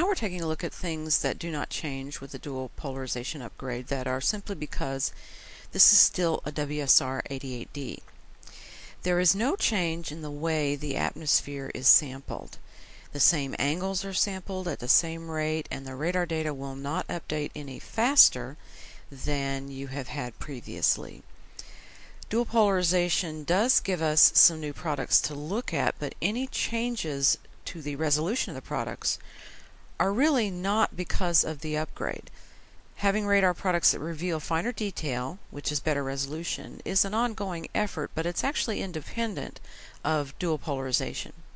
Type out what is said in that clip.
we're taking a look at things that do not change with the dual polarization upgrade that are simply because this is still a WSR88D. There is no change in the way the atmosphere is sampled. The same angles are sampled at the same rate, and the radar data will not update any faster than you have had previously. Dual polarization does give us some new products to look at, but any changes to the resolution of the products are really not because of the upgrade. Having radar products that reveal finer detail, which is better resolution, is an ongoing effort, but it's actually independent of dual polarization.